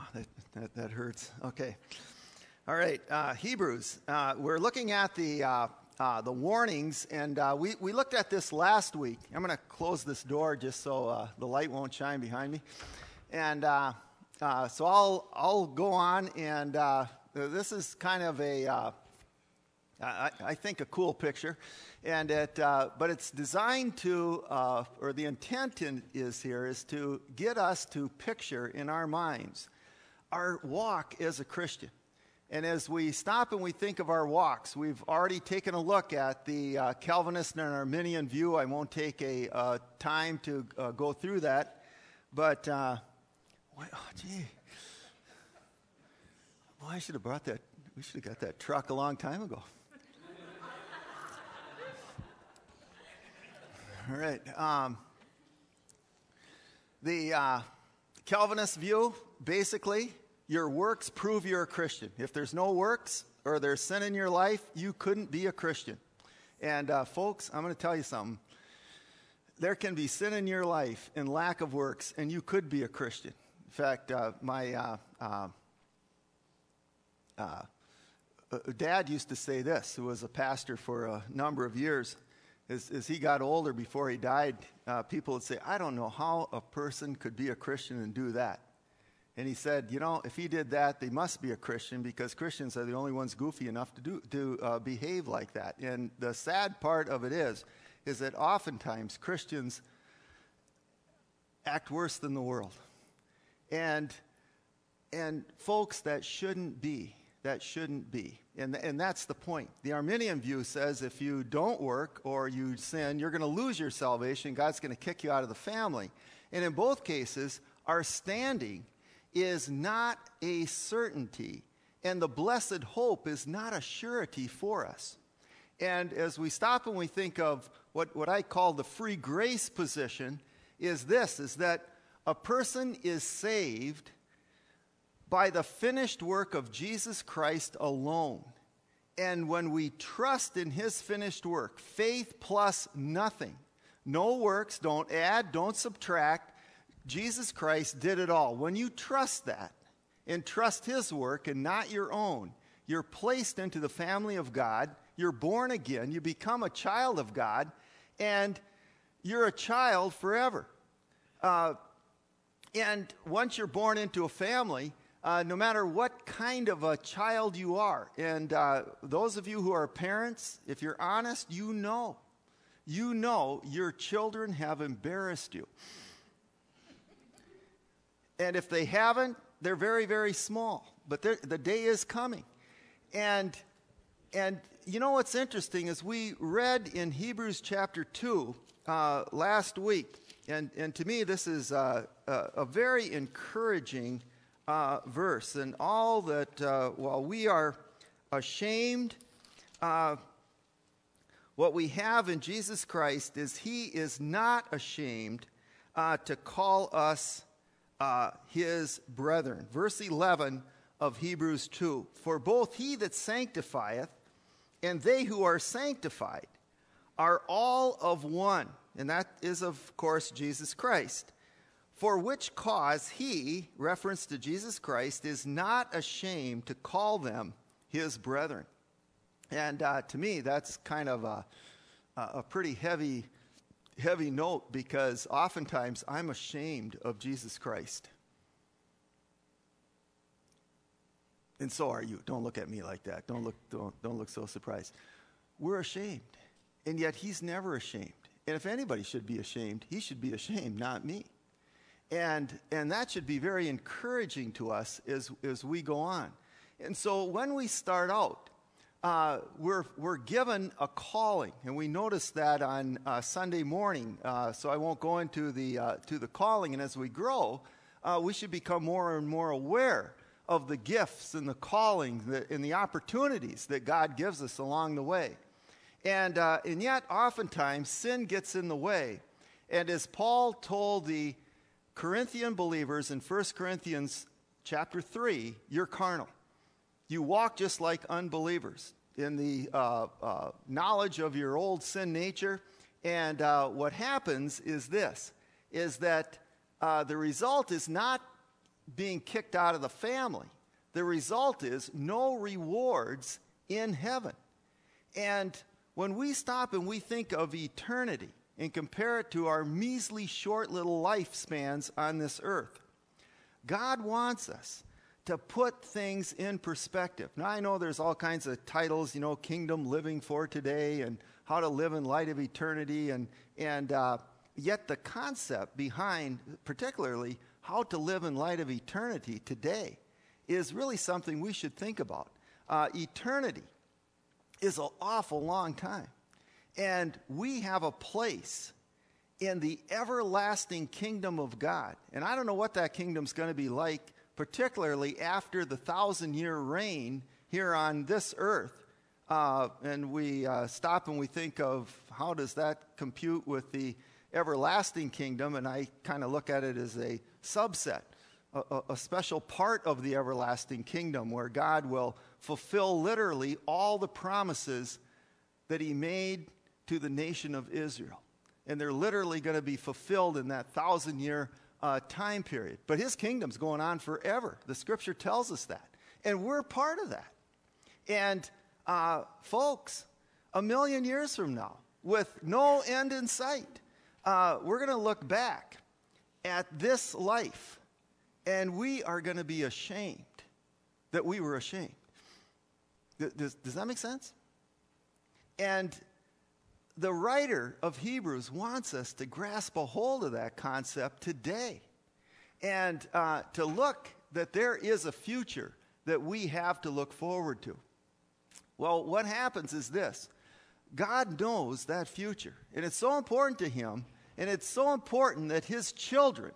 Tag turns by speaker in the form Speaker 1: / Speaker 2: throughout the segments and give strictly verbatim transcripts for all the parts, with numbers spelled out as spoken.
Speaker 1: that, that, that hurts. Okay. All right. Uh, Hebrews. Uh, we're looking at the uh, uh, the warnings, and uh, we, we looked at this last week. I'm going to close this door just so uh, the light won't shine behind me. And uh, uh, so I'll, I'll go on, and uh, this is kind of a, uh, I, I think, a cool picture. And it, uh, but it's designed to, uh, or the intent in, is here, is to get us to picture in our minds our walk as a Christian. And as we stop and we think of our walks, we've already taken a look at the uh, Calvinist and Arminian view. I won't take a uh, time to uh, go through that. But, uh, why, oh, gee. Boy, I should have brought that, we should have got that truck a long time ago. All right. Um, the uh, Calvinist view, basically, your works prove you're a Christian. If there's no works or there's sin in your life, you couldn't be a Christian. And uh, folks, I'm going to tell you something. There can be sin in your life and lack of works, and you could be a Christian. In fact, uh, my uh, uh, uh, dad used to say this, who was a pastor for a number of years. As, as he got older, before he died, uh, people would say, I don't know how a person could be a Christian and do that. And he said, you know, if he did that, they must be a Christian, because Christians are the only ones goofy enough to do to uh, behave like that. And the sad part of it is, is that oftentimes Christians act worse than the world. And, and folks, that shouldn't be. That shouldn't be. And, and that's the point. The Arminian view says if you don't work or you sin, you're going to lose your salvation. God's going to kick you out of the family. And in both cases, our standing is not a certainty. And the blessed hope is not a surety for us. And as we stop and we think of what, what I call the free grace position, is this, is that a person is saved by the finished work of Jesus Christ alone. And when we trust in his finished work, faith plus nothing, no works, don't add, don't subtract, Jesus Christ did it all. When you trust that and trust his work and not your own, you're placed into the family of God, you're born again, you become a child of God, and you're a child forever. Uh, and once you're born into a family, Uh, no matter what kind of a child you are, and uh, those of you who are parents, if you're honest, you know, you know your children have embarrassed you. And if they haven't, they're very, very small, but the day is coming. And, and you know what's interesting is we read in Hebrews chapter two uh, last week, and, and to me this is uh, a, a very encouraging Uh, verse, and all that uh, while we are ashamed, uh, what we have in Jesus Christ is he is not ashamed uh, to call us uh, his brethren. Verse eleven of Hebrews two, for both he that sanctifieth and they who are sanctified are all of one, and that is of course Jesus Christ. For which cause he, reference to Jesus Christ, is not ashamed to call them his brethren. And uh, to me, that's kind of a, a pretty heavy, heavy note, because oftentimes I'm ashamed of Jesus Christ. And so are you. Don't look at me like that. Don't look, don't, don't look so surprised. We're ashamed, and yet he's never ashamed. And if anybody should be ashamed, he should be ashamed, not me. And and that should be very encouraging to us as, as we go on. And so when we start out, uh, we're we're given a calling, and we notice that on uh, Sunday morning. Uh, so I won't go into the uh, to the calling. And as we grow, uh, we should become more and more aware of the gifts and the calling that, and the opportunities that God gives us along the way. And uh, and yet, oftentimes sin gets in the way. And as Paul told the Corinthian believers in First Corinthians chapter three, you're carnal. You walk just like unbelievers in the uh, uh, knowledge of your old sin nature. And uh, what happens is this, is that uh, the result is not being kicked out of the family. The result is no rewards in heaven. And when we stop and we think of eternity and compare it to our measly short little lifespans on this earth, God wants us to put things in perspective. Now, I know there's all kinds of titles, you know, Kingdom Living for Today and How to Live in Light of Eternity, and, and uh, yet the concept behind, particularly, how to live in light of eternity today is really something we should think about. Uh, eternity is an awful long time, and we have a place in the everlasting kingdom of God. And I don't know what that kingdom's going to be like, particularly after the thousand-year reign here on this earth. Uh, and we uh, stop and we think of how does that compute with the everlasting kingdom, and I kind of look at it as a subset, a, a, a special part of the everlasting kingdom where God will fulfill literally all the promises that he made to the nation of Israel. And they're literally going to be fulfilled in that thousand-year uh, time period. But his kingdom's going on forever. The scripture tells us that. And we're part of that. And uh, folks, a million years from now, with no end in sight, uh, we're going to look back at this life, and we are going to be ashamed that we were ashamed. Does, does that make sense? And the writer of Hebrews wants us to grasp a hold of that concept today, and uh, to look that there is a future that we have to look forward to. Well, what happens is this. God knows that future, and it's so important to him, and it's so important that his children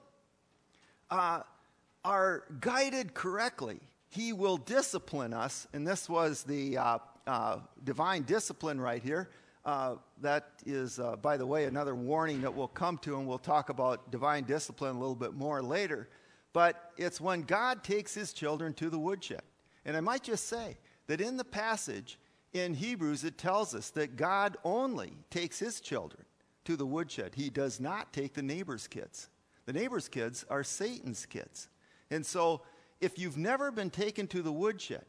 Speaker 1: uh, are guided correctly. He will discipline us, and this was the uh, uh, divine discipline right here. Uh, that is, uh, by the way, another warning that we'll come to, and we'll talk about divine discipline a little bit more later. But it's when God takes his children to the woodshed. And I might just say that in the passage in Hebrews, it tells us that God only takes his children to the woodshed. He does not take the neighbor's kids. The neighbor's kids are Satan's kids. And so if you've never been taken to the woodshed,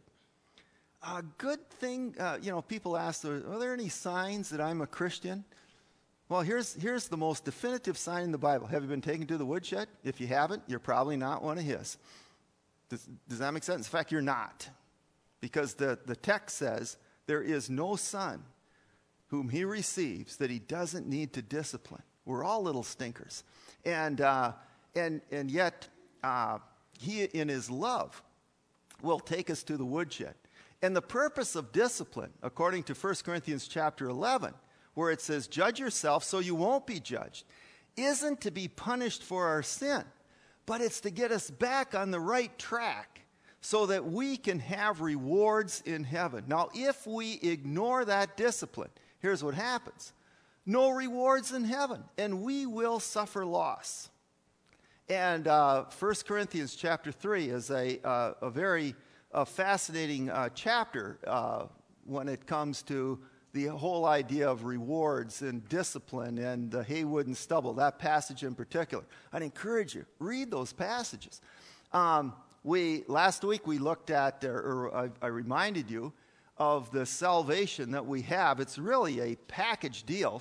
Speaker 1: a good thing, uh, you know, people ask, are there any signs that I'm a Christian? Well, here's, here's the most definitive sign in the Bible. Have you been taken to the woodshed? If you haven't, you're probably not one of his. Does, does that make sense? In fact, you're not. Because the, the text says, there is no son whom he receives that he doesn't need to discipline. We're all little stinkers. And, uh, and, and yet, uh, he in his love will take us to the woodshed. And the purpose of discipline, according to First Corinthians chapter eleven, where it says, judge yourself so you won't be judged, isn't to be punished for our sin, but it's to get us back on the right track so that we can have rewards in heaven. Now, if we ignore that discipline, here's what happens. No rewards in heaven, and we will suffer loss. And uh, First Corinthians chapter three is a, uh, a very a fascinating uh, chapter uh, when it comes to the whole idea of rewards and discipline and the haywood and stubble, that passage in particular. I'd encourage you, read those passages. Um, we last week we looked at, or, or I, I reminded you of the salvation that we have. It's really a package deal.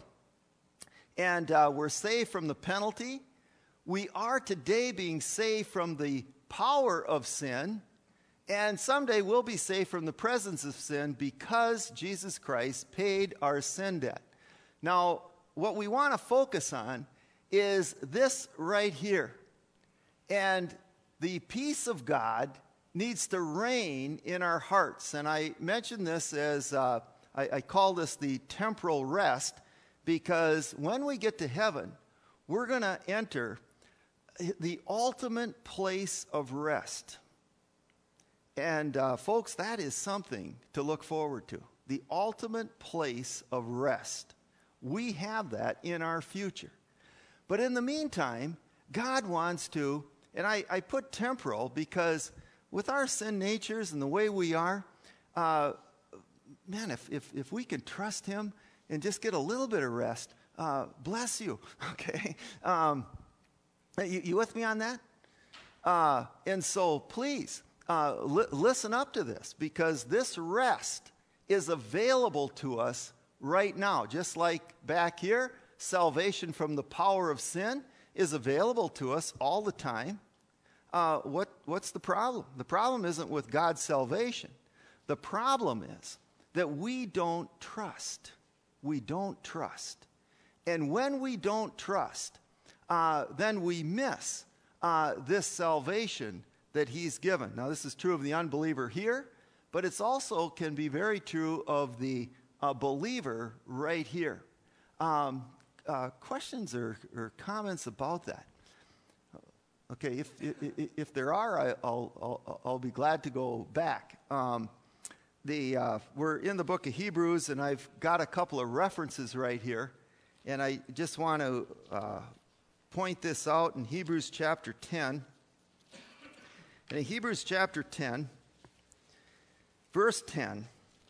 Speaker 1: And uh, we're saved from the penalty. We are today being saved from the power of sin. And someday we'll be saved from the presence of sin because Jesus Christ paid our sin debt. Now, what we want to focus on is this right here. And the peace of God needs to reign in our hearts. And I mention this as, uh, I, I call this the temporal rest, because when we get to heaven, we're going to enter the ultimate place of rest. And uh, folks, that is something to look forward to. The ultimate place of rest. We have that in our future. But in the meantime, God wants to, and I, I put temporal because with our sin natures and the way we are, uh, man, if, if, if we can trust him and just get a little bit of rest, uh, bless you, okay? Um, you, you with me on that? Uh, and so please, uh, li- listen up to this, because this rest is available to us right now. Just like back here, salvation from the power of sin is available to us all the time. Uh, what, what's the problem? The problem isn't with God's salvation. The problem is that we don't trust. We don't trust. And when we don't trust, uh, then we miss uh, this salvation that he's given. Now, this is true of the unbeliever here, but it's also can be very true of the uh, believer right here. Um, uh, questions or, or comments about that? Okay, if, if, if there are, I, I'll, I'll, I'll be glad to go back. Um, the, uh, we're in the book of Hebrews, and I've got a couple of references right here, and I just want to uh, point this out in Hebrews chapter ten. And in Hebrews chapter ten, verse ten,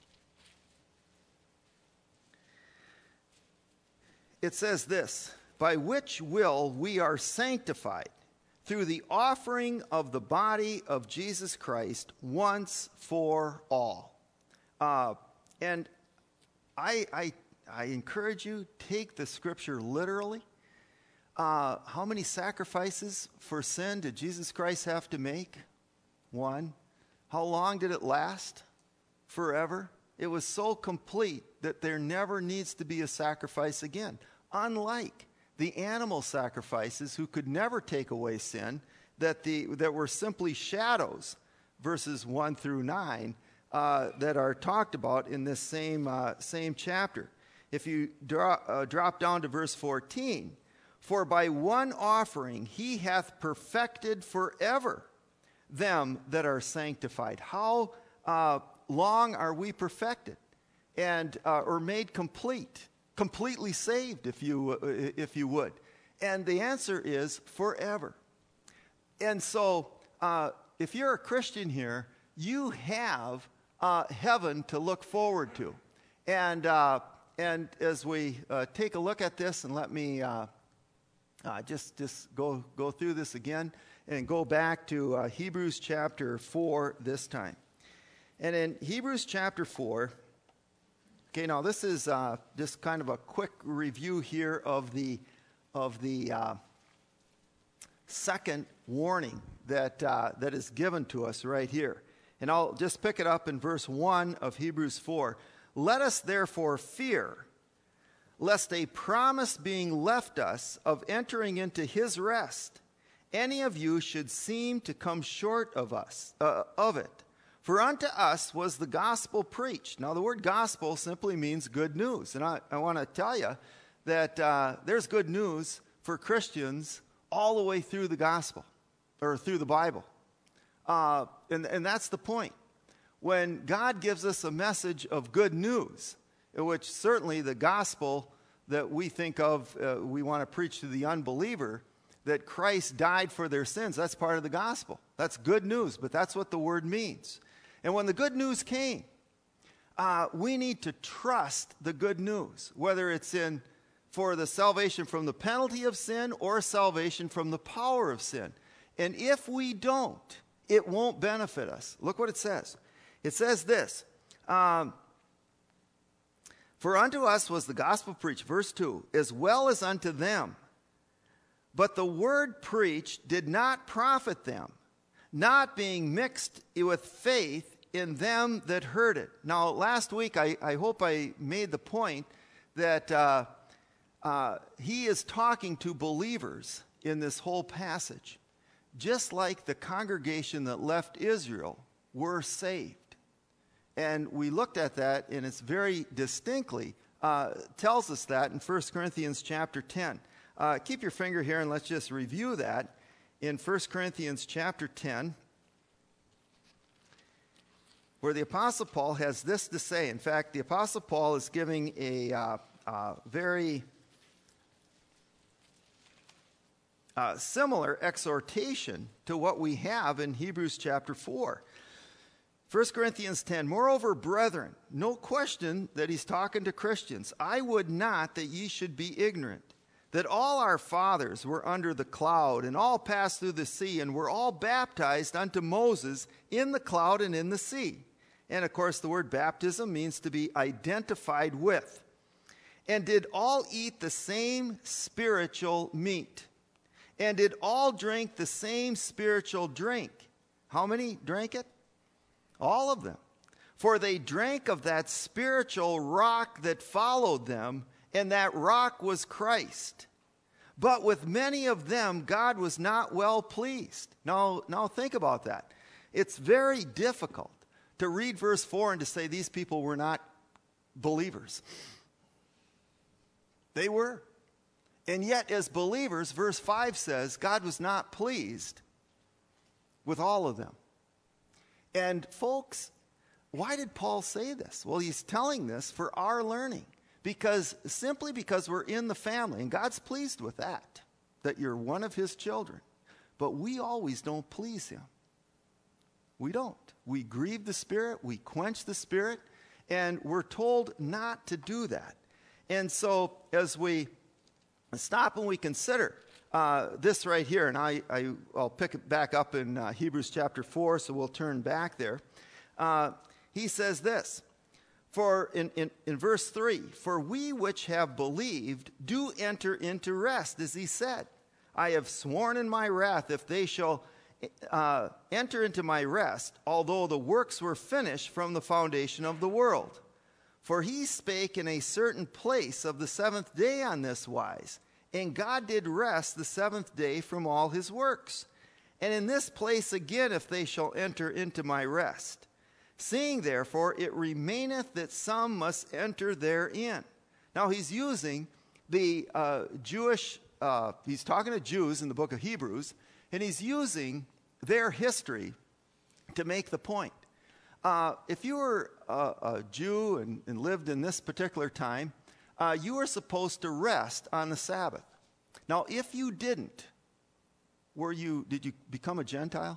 Speaker 1: it says this, "By which will we are sanctified through the offering of the body of Jesus Christ once for all." Uh, and I, I, I encourage you, take the scripture literally. Uh, how many sacrifices for sin did Jesus Christ have to make? One. How long did it last? Forever. It was so complete that there never needs to be a sacrifice again. Unlike the animal sacrifices, who could never take away sin, that the that were simply shadows, verses one through nine, uh, that are talked about in this same uh, same chapter. If you draw, uh, drop down to verse fourteen, "For by one offering he hath perfected forever them that are sanctified." How uh, long are we perfected and uh, or made complete? Completely saved, if you uh, if you would. And the answer is forever. And so, uh, if you're a Christian here, you have uh, heaven to look forward to. And uh, and as we uh, take a look at this, and let me uh, uh, just just go go through this again, and go back to uh, Hebrews chapter four this time. And in Hebrews chapter four. Okay, now this is uh, just kind of a quick review here of the of the uh, second warning that uh, that is given to us right here, and I'll just pick it up in verse one of Hebrews four. "Let us therefore fear, lest a promise being left us of entering into His rest, any of you should seem to come short of us uh, of it. For unto us was the gospel preached." Now, the word gospel simply means good news. And I, I want to tell you that uh, there's good news for Christians all the way through the gospel, or through the Bible. Uh, and, and that's the point. When God gives us a message of good news, in which certainly the gospel that we think of, uh, we want to preach to the unbeliever, that Christ died for their sins, that's part of the gospel. That's good news, but that's what the word means. And when the good news came, uh, we need to trust the good news, whether it's in for the salvation from the penalty of sin or salvation from the power of sin. And if we don't, it won't benefit us. Look what it says. It says this, um, "For unto us was the gospel preached," verse two, "as well as unto them. But the word preached did not profit them, not being mixed with faith in them that heard it." Now, last week, I, I hope I made the point that uh, uh, he is talking to believers in this whole passage, just like the congregation that left Israel were saved. And we looked at that, and it's very distinctly uh, tells us that in First Corinthians chapter ten. Uh, keep your finger here, and let's just review that in First Corinthians chapter ten, where the Apostle Paul has this to say. In fact, the Apostle Paul is giving a uh, uh, very uh, similar exhortation to what we have in Hebrews chapter four. First Corinthians ten, "Moreover, brethren," no question that he's talking to Christians, "I would not that ye should be ignorant, that all our fathers were under the cloud and all passed through the sea and were all baptized unto Moses in the cloud and in the sea. And of course, the word baptism means to be identified with. And did all eat the same spiritual meat, and did all drink the same spiritual drink. How many drank it? All of them. For they drank of that spiritual rock that followed them, and that rock was Christ. But with many of them, God was not well pleased. Now, now think about that. It's very difficult to read verse four and to say these people were not believers. They were. And yet, as believers, verse five says, God was not pleased with all of them. And folks, why did Paul say this? Well, he's telling this for our learning. Because, simply because we're in the family, and God's pleased with that, that you're one of his children. But we always don't please him. We don't. We grieve the Spirit, we quench the Spirit, and we're told not to do that. And so, as we stop and we consider uh, this right here, and I, I, I'll pick it back up in uh, Hebrews chapter four, so we'll turn back there. Uh, he says this, for in, in, in verse three, for we which have believed do enter into rest, as he said. I have sworn in my wrath, if they shall uh, enter into my rest, although the works were finished from the foundation of the world. For he spake in a certain place of the seventh day on this wise, and God did rest the seventh day from all his works. And in this place again, if they shall enter into my rest. Seeing therefore it remaineth that some must enter therein. Now he's using the uh, Jewish, uh, he's talking to Jews in the book of Hebrews, and he's using their history to make the point. Uh, if you were a, a Jew and, and lived in this particular time, uh, you were supposed to rest on the Sabbath. Now, if you didn't, were you? Did you become a Gentile?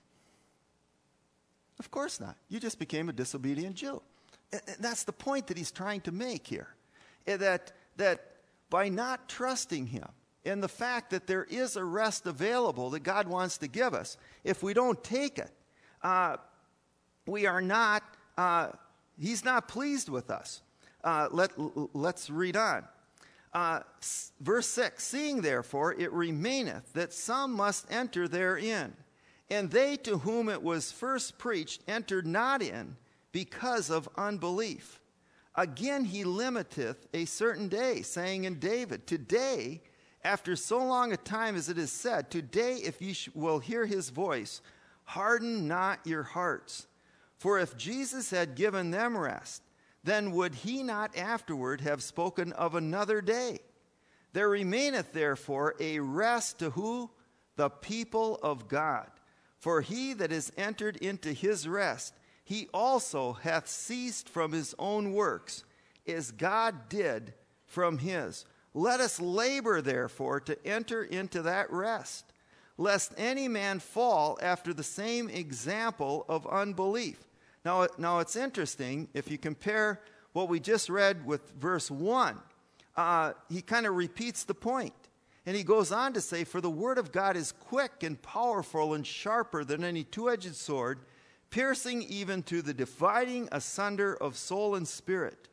Speaker 1: Of course not. You just became a disobedient Jew. And, and that's the point that he's trying to make here, that that by not trusting him and the fact that there is a rest available that God wants to give us, if we don't take it, uh, we are not, uh, he's not pleased with us. Uh, let, let's read on. Uh, verse six, seeing therefore it remaineth that some must enter therein, and they to whom it was first preached entered not in because of unbelief. Again he limiteth a certain day, saying in David, today, after so long a time as it is said, today if ye will hear his voice, harden not your hearts. For if Jesus had given them rest, then would he not afterward have spoken of another day? There remaineth therefore a rest to who? The people of God. For he that is entered into his rest, he also hath ceased from his own works, as God did from his. Let us labor therefore to enter into that rest, lest any man fall after the same example of unbelief. Now, now it's interesting, if you compare what we just read with verse one, uh, he kind of repeats the point. And he goes on to say, for the word of God is quick and powerful and sharper than any two-edged sword, piercing even to the dividing asunder of soul and spirit,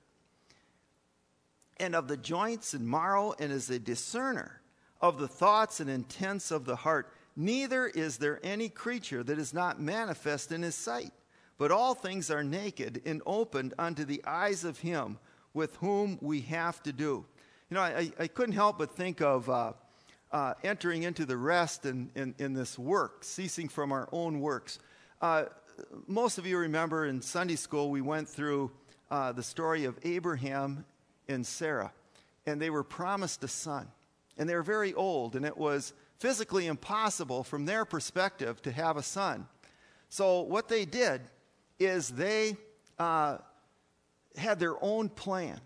Speaker 1: and of the joints and marrow, and is a discerner of the thoughts and intents of the heart. Neither is there any creature that is not manifest in his sight. But all things are naked and opened unto the eyes of him with whom we have to do. You know, I, I couldn't help but think of uh, uh, entering into the rest in, in, in this work, ceasing from our own works. Uh, most of you remember in Sunday school we went through uh, the story of Abraham and Sarah. And they were promised a son. And they were very old, and it was physically impossible from their perspective to have a son. So what they did is they uh, had their own plan.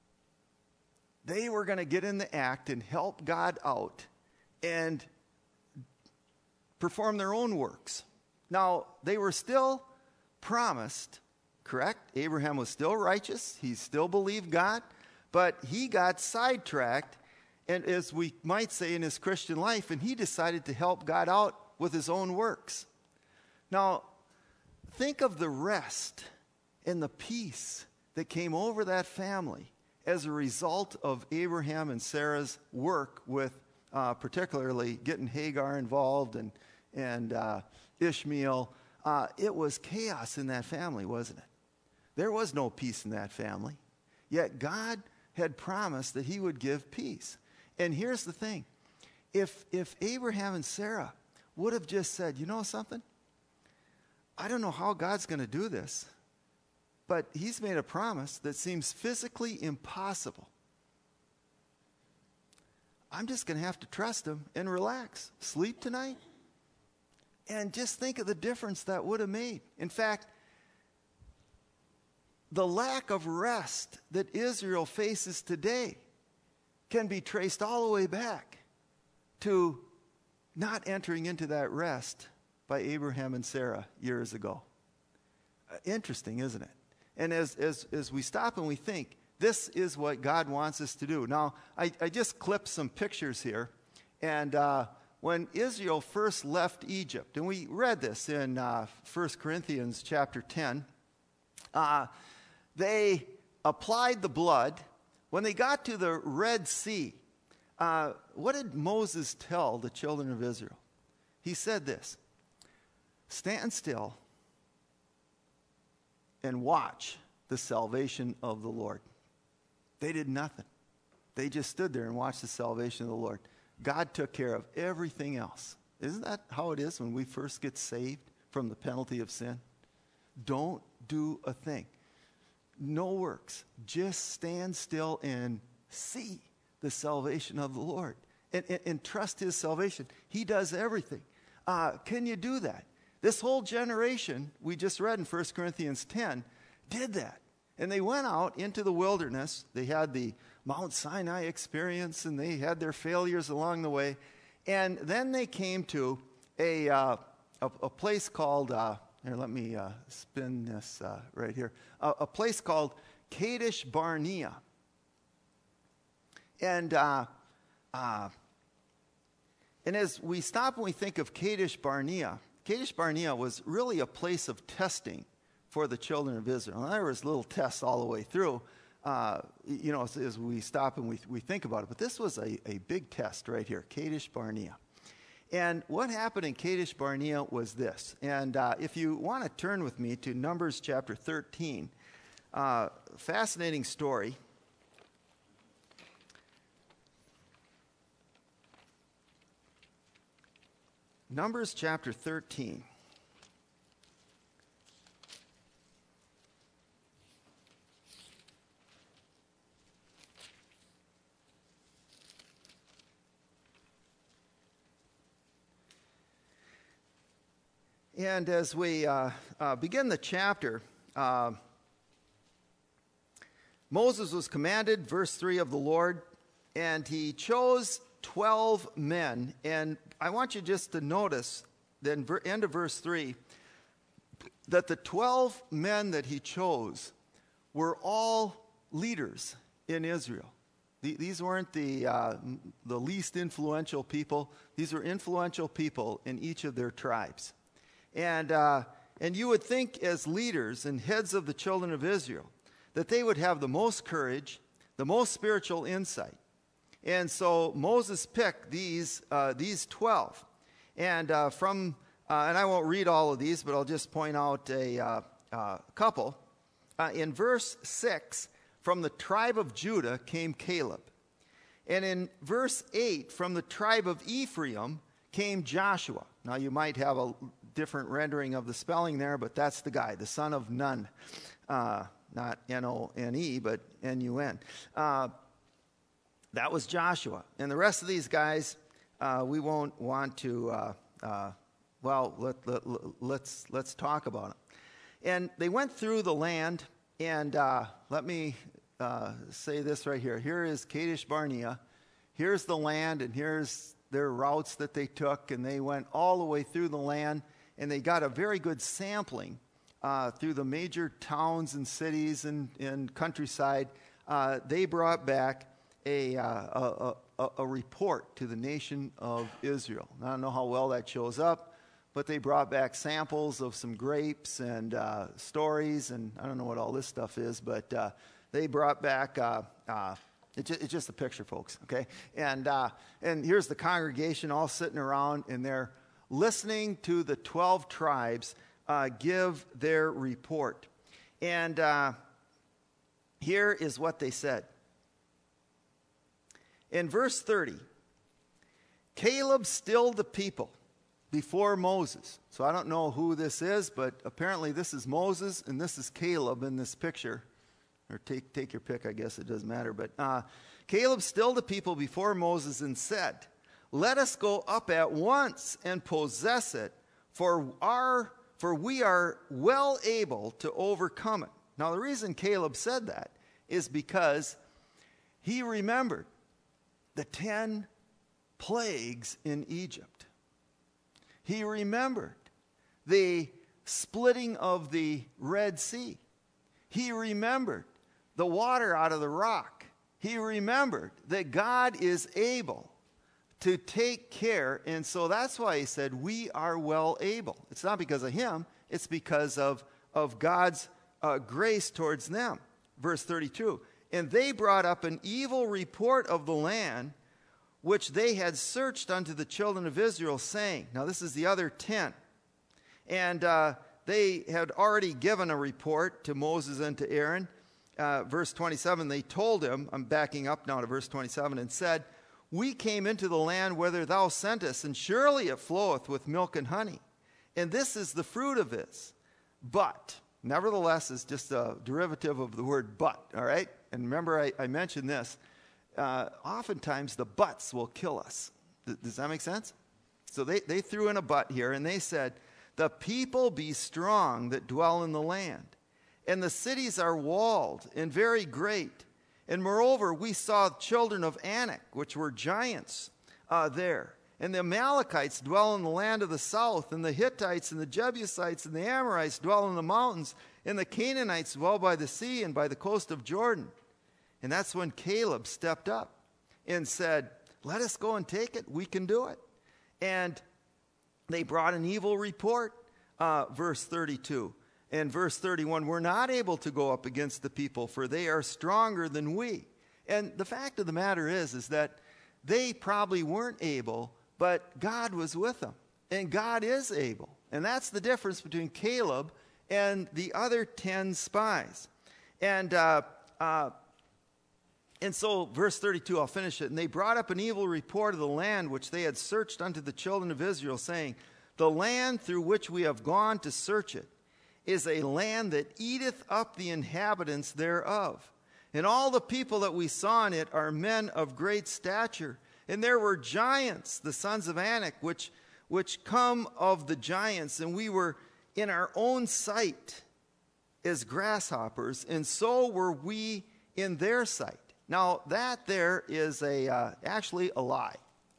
Speaker 1: They were going to get in the act and help God out and perform their own works. Now, they were still promised, correct? Abraham was still righteous. He still believed God, but he got sidetracked and as we might say, in his Christian life, and he decided to help God out with his own works. Now, think of the rest and the peace that came over that family as a result of Abraham and Sarah's work with uh, particularly getting Hagar involved and, and uh, Ishmael. Uh, it was chaos in that family, wasn't it? There was no peace in that family. Yet God had promised that he would give peace. And here's the thing. If, if Abraham and Sarah would have just said, you know something? I don't know how God's going to do this, but he's made a promise that seems physically impossible. I'm just going to have to trust him and relax. Sleep tonight? And just think of the difference that would have made. In fact, the lack of rest that Israel faces today can be traced all the way back to not entering into that rest by Abraham and Sarah years ago. Uh, interesting, isn't it? And as, as, as we stop and we think, this is what God wants us to do. Now, I, I just clipped some pictures here. And uh, when Israel first left Egypt, and we read this in uh, First Corinthians chapter ten, uh, they applied the blood. When they got to the Red Sea, uh, what did Moses tell the children of Israel? He said this, stand still and watch the salvation of the Lord. They did nothing. They just stood there and watched the salvation of the Lord. God took care of everything else. Isn't that how it is when we first get saved from the penalty of sin? Don't do a thing. No works. Just stand still and see the salvation of the Lord. And, and, and trust his salvation. He does everything. Uh, can you do that? This whole generation, we just read in First Corinthians ten, did that. And they went out into the wilderness. They had the Mount Sinai experience, and they had their failures along the way. And then they came to a, uh, a, a place called, uh, here, let me uh, spin this uh, right here, a, a place called Kadesh Barnea. And, uh, uh, and as we stop and we think of Kadesh Barnea, Kadesh Barnea was really a place of testing for the children of Israel. And there was little tests all the way through, uh, you know, as, as we stop and we, we think about it. But this was a, a big test right here, Kadesh Barnea. And what happened in Kadesh Barnea was this. And uh, if you want to turn with me to Numbers chapter thirteen, uh, fascinating story. Numbers chapter thirteen. And as we uh, uh, begin the chapter, uh, Moses was commanded, verse three of the Lord, and he chose twelve men. And I want you just to notice, then end of verse three, that the twelve men that he chose were all leaders in Israel. The, these weren't the, uh, the least influential people. These were influential people in each of their tribes. And, uh, and you would think as leaders and heads of the children of Israel that they would have the most courage, the most spiritual insight. And so Moses picked these, uh, these twelve. And uh, from, uh, and I won't read all of these, but I'll just point out a uh, uh, couple. Uh, in verse six, from the tribe of Judah came Caleb. And in verse eight, from the tribe of Ephraim came Joshua. Now you might have a different rendering of the spelling there, but that's the guy, the son of Nun. Uh, not N O N E, but N U N. Uh, that was Joshua. And the rest of these guys, uh, we won't want to, uh, uh, well, let, let, let's, let's talk about them. And they went through the land, and uh, let me uh, say this right here. Here is Kadesh Barnea. Here's the land, and here's their routes that they took, and they went all the way through the land, and they got a very good sampling uh, through the major towns and cities and, and countryside. Uh, they brought back, a, uh, a, a, a report to the nation of Israel. I don't know how well that shows up, but they brought back samples of some grapes and uh, stories, and I don't know what all this stuff is, but uh, they brought back, uh, uh, it ju- it's just a picture, folks, okay? And, uh, and here's the congregation all sitting around, and they're listening to the twelve tribes uh, give their report. And uh, here is what they said. In verse thirty, Caleb stilled the people before Moses. So I don't know who this is, but apparently this is Moses and this is Caleb in this picture. Or take, take your pick, I guess it doesn't matter. But uh, Caleb stilled the people before Moses and said, "Let us go up at once and possess it, for, our, for we are well able to overcome it." Now the reason Caleb said that is because he remembered the ten plagues in Egypt. He remembered the splitting of the Red Sea. He remembered the water out of the rock. He remembered that God is able to take care, and so that's why he said, we are well able. It's not because of him, it's because of, of God's uh, grace towards them. Verse thirty-two, and they brought up an evil report of the land which they had searched unto the children of Israel, saying, now this is the other ten, and uh, they had already given a report to Moses and to Aaron. Uh, verse twenty-seven, they told him, I'm backing up now to verse twenty-seven, and said, we came into the land whither thou sentest, and surely it floweth with milk and honey, and this is the fruit of this. But, nevertheless, is just a derivative of the word but, all right? And remember, I, I mentioned this. Uh, oftentimes, the buts will kill us. Th- does that make sense? So they, they threw in a but here, and they said, the people be strong that dwell in the land, and the cities are walled and very great. And moreover, we saw children of Anak, which were giants uh, there. And the Amalekites dwell in the land of the south, and the Hittites and the Jebusites and the Amorites dwell in the mountains, and the Canaanites dwell by the sea and by the coast of Jordan. And that's when Caleb stepped up and said, let us go and take it. We can do it. And they brought an evil report, uh, verse thirty-two. And verse thirty-one, we're not able to go up against the people, for they are stronger than we. And the fact of the matter is, is that they probably weren't able, but God was with them. And God is able. And that's the difference between Caleb and the other ten spies. And uh, uh, and so, verse thirty-two, I'll finish it. And they brought up an evil report of the land which they had searched unto the children of Israel, saying, the land through which we have gone to search it is a land that eateth up the inhabitants thereof. And all the people that we saw in it are men of great stature. And there were giants, the sons of Anak, which, which come of the giants. And we were in our own sight as grasshoppers, and so were we in their sight. Now, that there is a uh, actually a lie.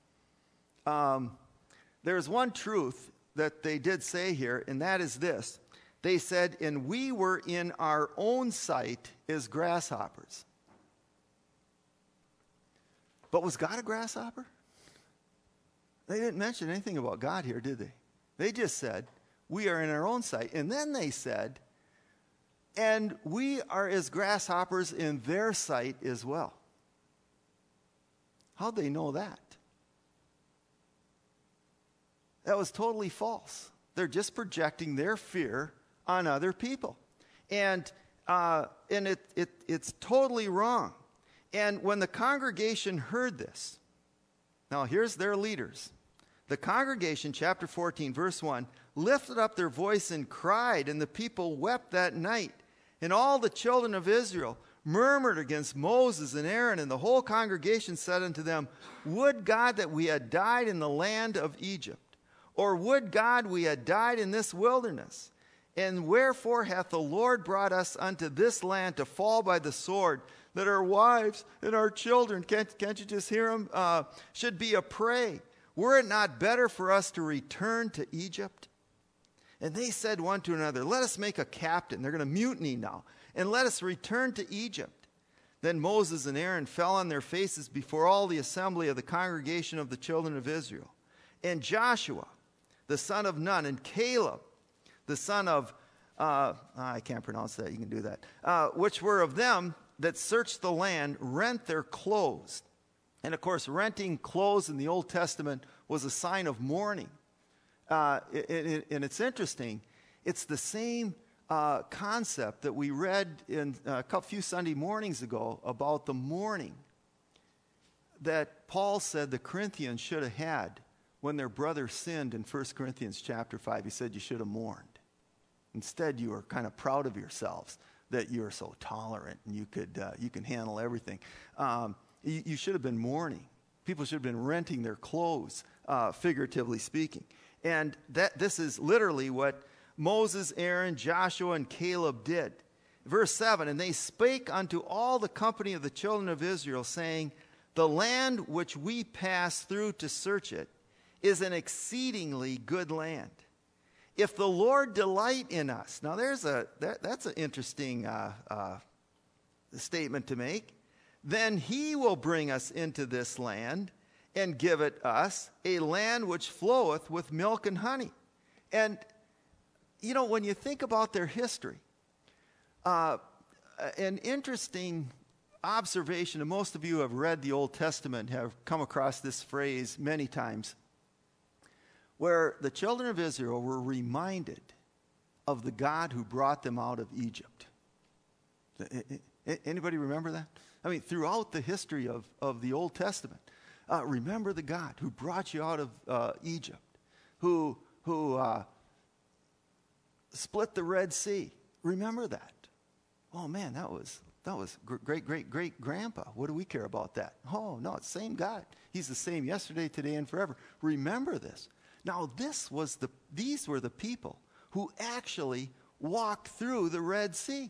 Speaker 1: Um, there's one truth that they did say here, and that is this. They said, and we were in our own sight as grasshoppers. But was God a grasshopper? They didn't mention anything about God here, did they? They just said, we are in our own sight. And then they said, and we are as grasshoppers in their sight as well. How'd they know that? That was totally false. They're just projecting their fear on other people. And uh, and it, it it's totally wrong. And when the congregation heard this, now here's their leaders. The congregation, chapter fourteen, verse one, lifted up their voice and cried, and the people wept that night. And all the children of Israel murmured against Moses and Aaron, and the whole congregation said unto them, would God that we had died in the land of Egypt, or would God we had died in this wilderness? And wherefore hath the Lord brought us unto this land to fall by the sword, that our wives and our children, can't, can't you just hear them, uh, should be a prey? Were it not better for us to return to Egypt? And they said one to another, let us make a captain. They're going to mutiny now. And let us return to Egypt, Then Moses and Aaron fell on their faces before all the assembly of the congregation of the children of Israel. And Joshua, the son of Nun, and Caleb, the son of, uh, I can't pronounce that, you can do that, uh, which were of them that searched the land, rent their clothes. And of course, renting clothes in the Old Testament was a sign of mourning. Uh, it, it, and it's interesting, it's the same uh, concept that we read in uh, a couple, few Sunday mornings ago about the mourning that Paul said the Corinthians should have had when their brother sinned in First Corinthians chapter five. He said you should have mourned. Instead, you were kind of proud of yourselves that you're so tolerant and you could uh, you can handle everything. Um, you, you should have been mourning. People should have been renting their clothes, uh, figuratively speaking. And that this is literally what Moses, Aaron, Joshua, and Caleb did. Verse seven, and they spake unto all the company of the children of Israel, saying, the land which we passed through to search it is an exceedingly good land. If the Lord delight in us. Now there's a that, that's an interesting uh, uh, statement to make. Then he will bring us into this land and give it us, a land which floweth with milk and honey. And, you know, when you think about their history, uh, an interesting observation, and most of you have read the Old Testament, have come across this phrase many times, where the children of Israel were reminded of the God who brought them out of Egypt. Anybody remember that? I mean, throughout the history of, of the Old Testament, uh, remember the God who brought you out of uh, Egypt, who, who uh, split the Red Sea. Remember that. Oh, man, that was that was great, great, great grandpa. What do we care about that? Oh, no, it's the same God. He's the same yesterday, today, and forever. Remember this. Now, this was the these were the people who actually walked through the Red Sea.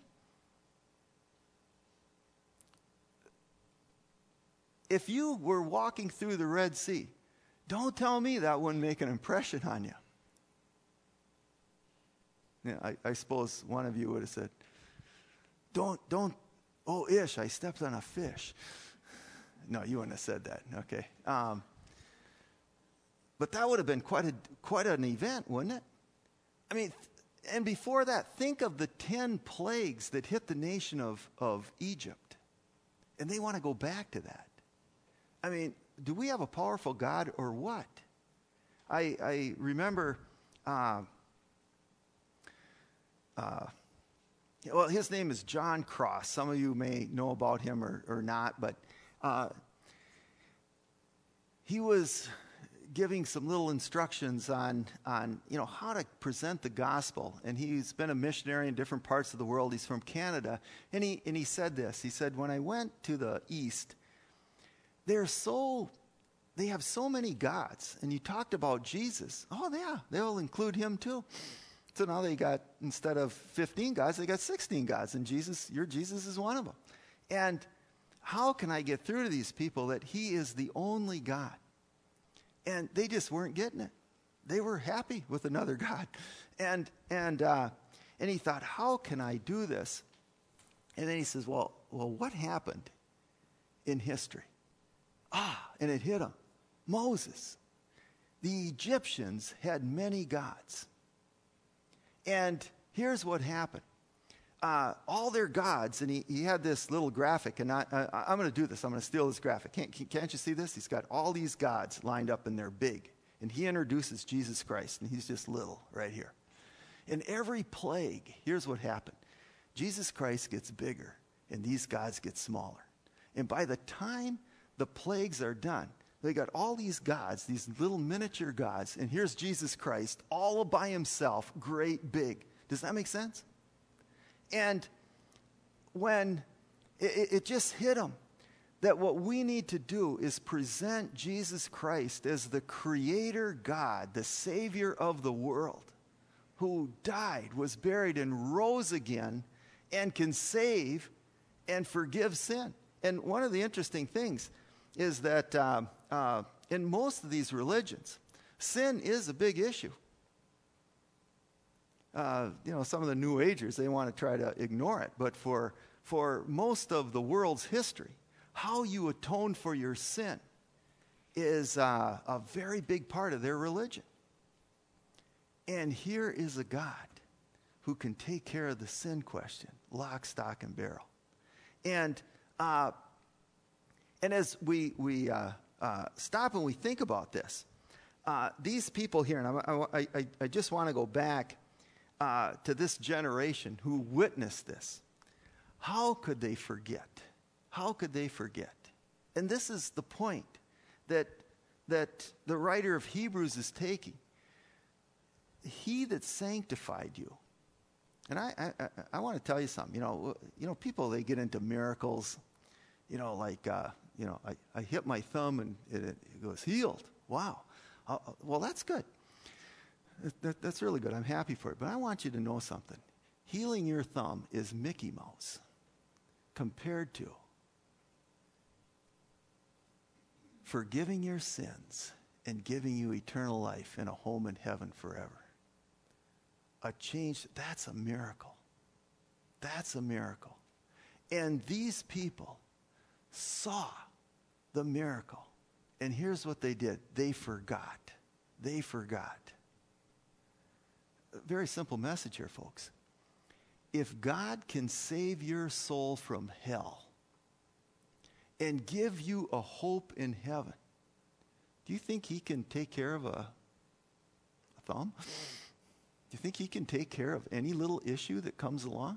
Speaker 1: If you were walking through the Red Sea, don't tell me that wouldn't make an impression on you. Yeah, I, I suppose one of you would have said, don't, don't, oh, ish, I stepped on a fish. No, you wouldn't have said that, okay. Um, but that would have been quite a quite an event, wouldn't it? I mean, and before that, think of the ten plagues that hit the nation of, of Egypt. And they want to go back to that. I mean, do we have a powerful God or what? I, I remember, uh, uh, well, his name is John Cross. Some of you may know about him or, or not, but uh, he was giving some little instructions on, on, you know, how to present the gospel. And he's been a missionary in different parts of the world. He's from Canada. And he, and he said this. He said, when I went to the East, they're so, they have so many gods. And you talked about Jesus. Oh, yeah, they'll include him too. So now they got, instead of fifteen gods, they got sixteen gods. And Jesus, your Jesus is one of them. And how can I get through to these people that he is the only God? And they just weren't getting it. They were happy with another God. And, and, uh, and he thought, how can I do this? And then he says, well, well, what happened in history? Ah, and it hit him. Moses. The Egyptians had many gods. And here's what happened. Uh, all their gods, and he, he had this little graphic, and I, I, I'm going to do this. I'm going to steal this graphic. Can't, can't you see this? He's got all these gods lined up, and they're big. And he introduces Jesus Christ, and he's just little right here. In every plague, here's what happened. Jesus Christ gets bigger, and these gods get smaller. And by the time the plagues are done, they got all these gods, these little miniature gods, and here's Jesus Christ all by himself, great big. Does that make sense? And when it, it just hit them that what we need to do is present Jesus Christ as the creator God, the Savior of the world, who died, was buried, and rose again, and can save and forgive sin. And one of the interesting things is that uh, uh, in most of these religions, sin is a big issue. uh, you know, some of the New Agers, they want to try to ignore it. But for, for most of the world's history, how you atone for your sin is uh, a very big part of their religion. And here is a God who can take care of the sin question, lock, stock, and barrel. And uh, and as we we uh, uh, stop and we think about this, uh, these people here, and I, I, I, I just want to go back uh, to this generation who witnessed this. How could they forget? How could they forget? And this is the point that that the writer of Hebrews is taking. He that sanctified you. And I, I, I want to tell you something. You know, you know, people, they get into miracles. You know, like, uh, you know, I, I hit my thumb and it, it goes, healed. Wow. Uh, well, that's good. That, that's really good. I'm happy for it. But I want you to know something. Healing your thumb is Mickey Mouse compared to forgiving your sins and giving you eternal life and a home in heaven forever. A change, that's a miracle. That's a miracle. And these people saw the miracle. And here's what they did. They forgot. They forgot. A very simple message here, folks. If God can save your soul from hell and give you a hope in heaven, do you think he can take care of a, a thumb? Do you think he can take care of any little issue that comes along?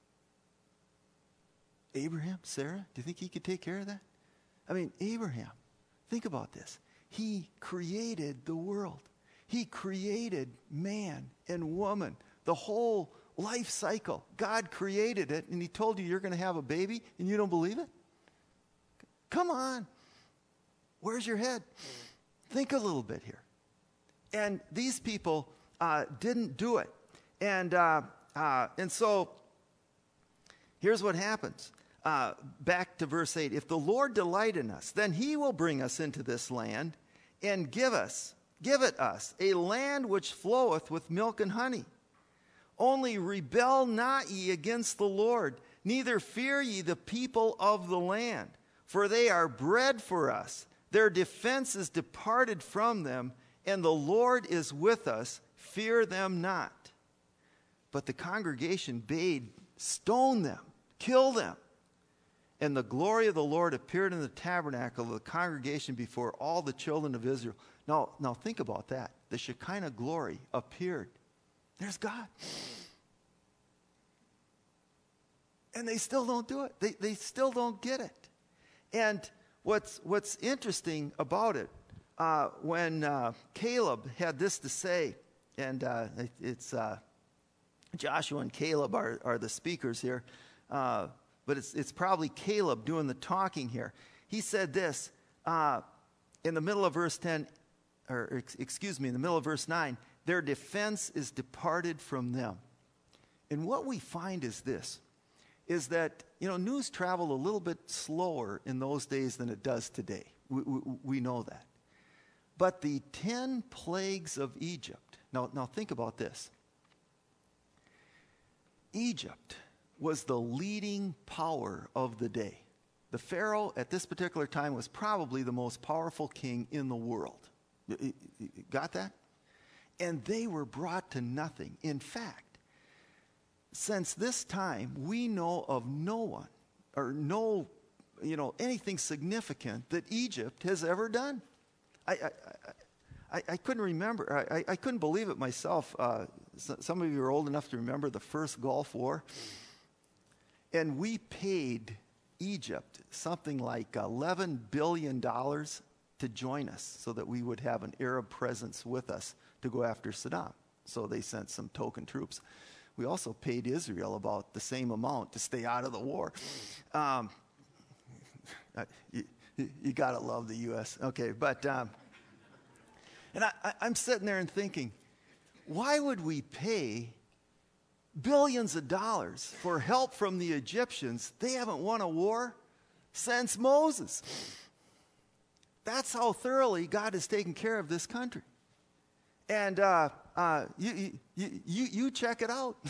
Speaker 1: Abraham, Sarah, do you think he could take care of that? I mean, Abraham, think about this. He created the world. He created man and woman, the whole life cycle. God created it, and he told you you're going to have a baby, and you don't believe it? Come on. Where's your head? Think a little bit here. And these people uh, didn't do it. And, uh, uh, and so here's what happens. Uh, back to verse eight. If the Lord delight in us, then he will bring us into this land and give us, give it us, a land which floweth with milk and honey. Only rebel not ye against the Lord, neither fear ye the people of the land, for they are bread for us. Their defense is departed from them, and the Lord is with us. Fear them not. But the congregation bade stone them, kill them. And the glory of the Lord appeared in the tabernacle of the congregation before all the children of Israel. Now, now think about that. The Shekinah glory appeared. There's God. And they still don't do it. They, they still don't get it. And what's, what's interesting about it, uh, when uh, Caleb had this to say, and uh, it, it's uh, Joshua and Caleb are, are the speakers here, uh, but it's, it's probably Caleb doing the talking here. He said this uh, in the middle of verse ten, or ex- excuse me, in the middle of verse nine, their defense is departed from them. And what we find is this, is that, you know, news traveled a little bit slower in those days than it does today. We, we, we know that. But the ten plagues of Egypt, now, now think about this. Egypt was the leading power of the day. The Pharaoh at this particular time was probably the most powerful king in the world. You, you got that? And they were brought to nothing. In fact, since this time, we know of no one or no, you know, anything significant that Egypt has ever done. I, I, I, I couldn't remember. I, I couldn't believe it myself. Uh, some of you are old enough to remember the first Gulf War. And we paid Egypt something like eleven billion dollars to join us so that we would have an Arab presence with us to go after Saddam. So they sent some token troops. We also paid Israel about the same amount to stay out of the war. Um, you you got to love the U S Okay, but, um, and I, I, I'm sitting there and thinking, why would we pay billions of dollars for help from the Egyptians? They haven't won a war since Moses. That's how thoroughly God has taken care of this country. And uh, uh, you, you, you, you check it out.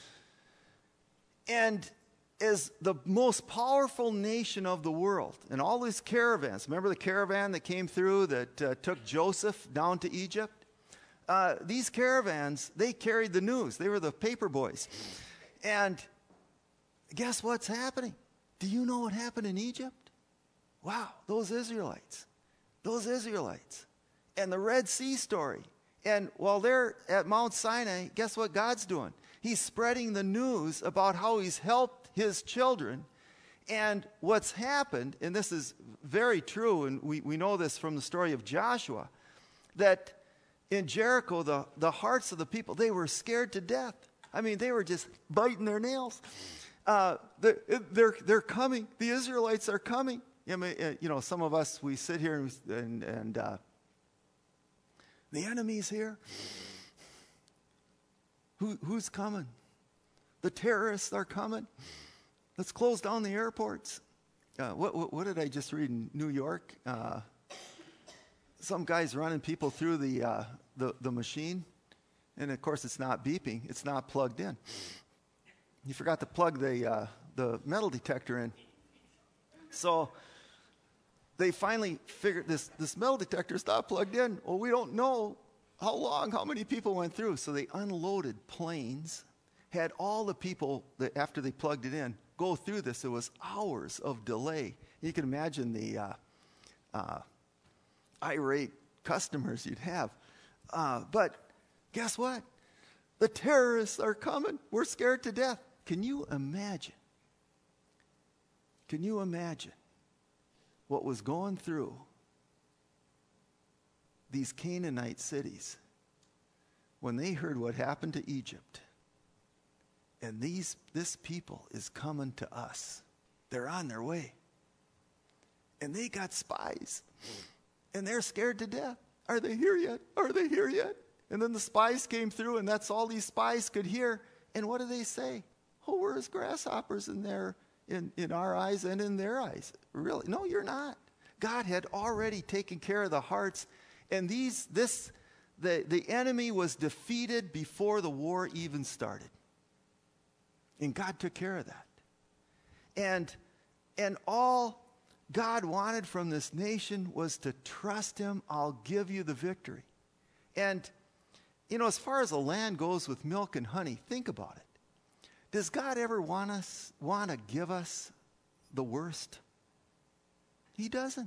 Speaker 1: And as the most powerful nation of the world, and all these caravans, remember the caravan that came through that uh, took Joseph down to Egypt? Uh, these caravans, they carried the news. They were the paper boys. And guess what's happening? Do you know what happened in Egypt? Wow, those Israelites. Those Israelites. And the Red Sea story. And while they're at Mount Sinai, guess what God's doing? He's spreading the news about how he's helped his children. And what's happened, and this is very true, and we, we know this from the story of Joshua, that in Jericho, the, the hearts of the people, they were scared to death. I mean, they were just biting their nails. Uh, they're, they're, they're coming. The Israelites are coming. I mean, you know, some of us, we sit here and, and, and uh, the enemy's here. Who, who's coming? The terrorists are coming. Let's close down the airports. Uh, what, what, what did I just read in New York? Uh, some guy's running people through the, uh, the, the machine. And, of course, it's not beeping. It's not plugged in. You forgot to plug the, uh, the metal detector in. So they finally figured this, this metal detector is not plugged in. Well, we don't know how long, how many people went through. So they unloaded planes, had all the people, that after they plugged it in, go through this. It was hours of delay. You can imagine the uh, uh, irate customers you'd have. Uh, but guess what? The terrorists are coming. We're scared to death. Can you imagine? Can you imagine what was going through these Canaanite cities when they heard what happened to Egypt? And these this people is coming to us. They're on their way. And they got spies. And they're scared to death. Are they here yet? Are they here yet? And then the spies came through, and that's all these spies could hear. And what do they say? Oh, we're as grasshoppers in their, in, in our eyes and in their eyes. Really? No, you're not. God had already taken care of the hearts. And these, this, the, the enemy was defeated before the war even started. And God took care of that. And, and all God wanted from this nation was to trust him. I'll give you the victory. And, you know, as far as the land goes with milk and honey, think about it. Does God ever want us, want to give us the worst? He doesn't.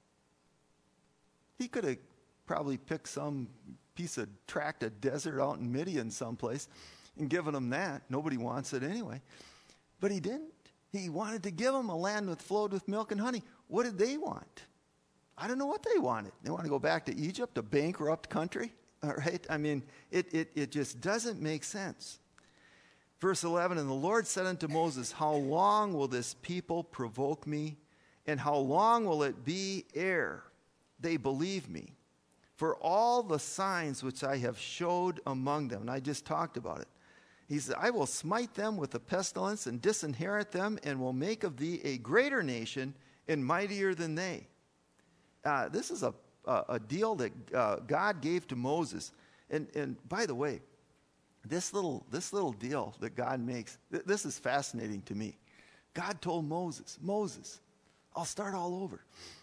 Speaker 1: He could have probably picked some piece of tract of desert out in Midian someplace and given them that. Nobody wants it anyway. But he didn't. He wanted to give them a land that flowed with milk and honey. What did they want? I don't know what they wanted. They want to go back to Egypt, a bankrupt country? All right? I mean, it, it, it just doesn't make sense. Verse eleven, and the Lord said unto Moses, how long will this people provoke me? And how long will it be ere they believe me? For all the signs which I have showed among them, and I just talked about it. He said, I will smite them with a pestilence and disinherit them, and will make of thee a greater nation and mightier than they. Uh, this is a, a, a deal that uh, God gave to Moses. And, and by the way, this little, this little deal that God makes, th- this is fascinating to me. God told Moses, Moses, I'll start all over.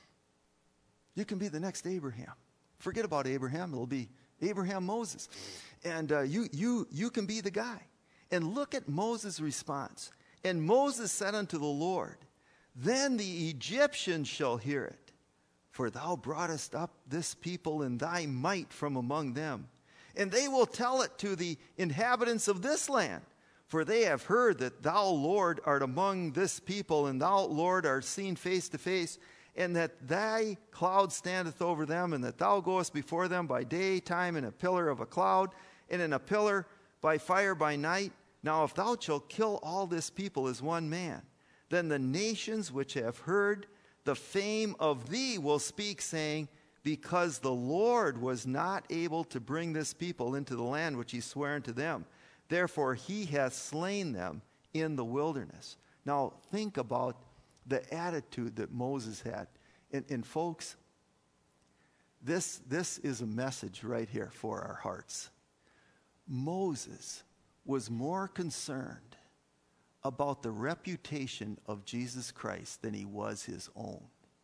Speaker 1: You can be the next Abraham. Forget about Abraham. It'll be Abraham, Moses. And uh, you, you, you can be the guy. And look at Moses' response. And Moses said unto the Lord, then the Egyptians shall hear it, for thou broughtest up this people in thy might from among them. And they will tell it to the inhabitants of this land, for they have heard that thou, Lord, art among this people, and thou, Lord, art seen face to face, and that thy cloud standeth over them, and that thou goest before them by daytime in a pillar of a cloud, and in a pillar by fire by night. Now if thou shalt kill all this people as one man, then the nations which have heard the fame of thee will speak, saying, because the Lord was not able to bring this people into the land which he sware unto them, therefore he hath slain them in the wilderness. Now think about the attitude that Moses had. And, and folks, this, this is a message right here for our hearts. Moses was more concerned about the reputation of Jesus Christ than he was his own.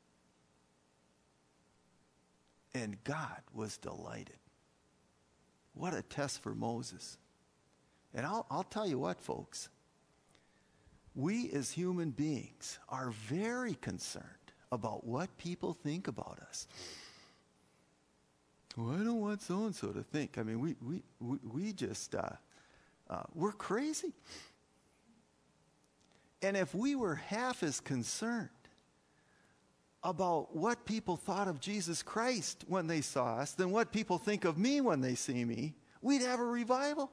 Speaker 1: And God was delighted. What a test for Moses. And I'll, I'll tell you what, folks. We as human beings are very concerned about what people think about us. Well, I don't want so-and-so to think. I mean, we we we, we just, uh, uh, we're crazy. And if we were half as concerned about what people thought of Jesus Christ when they saw us than what people think of me when they see me, we'd have a revival.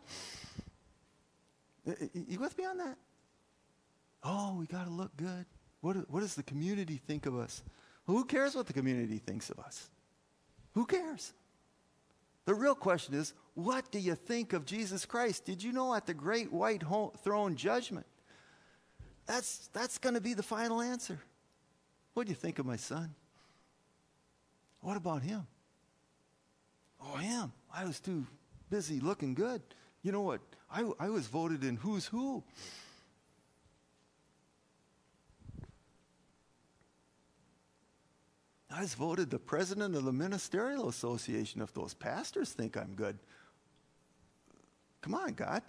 Speaker 1: You with me on that? Oh, we got to look good. What, what does the community think of us? Who cares what the community thinks of us? Who cares? The real question is, what do you think of Jesus Christ? Did you know at the great white throne judgment, that's, that's going to be the final answer. What do you think of my son? What about him? Oh, him. I was too busy looking good. You know what? I, I was voted in Who's Who. I was voted the president of the Ministerial Association. If those pastors think I'm good, come on, God.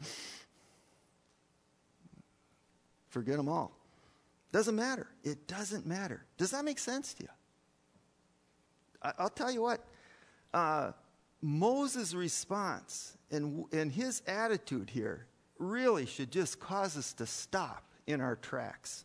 Speaker 1: Forget them all. Doesn't matter. It doesn't matter. Does that make sense to you? I, I'll tell you what. Uh, Moses' response and, and his attitude here really should just cause us to stop in our tracks.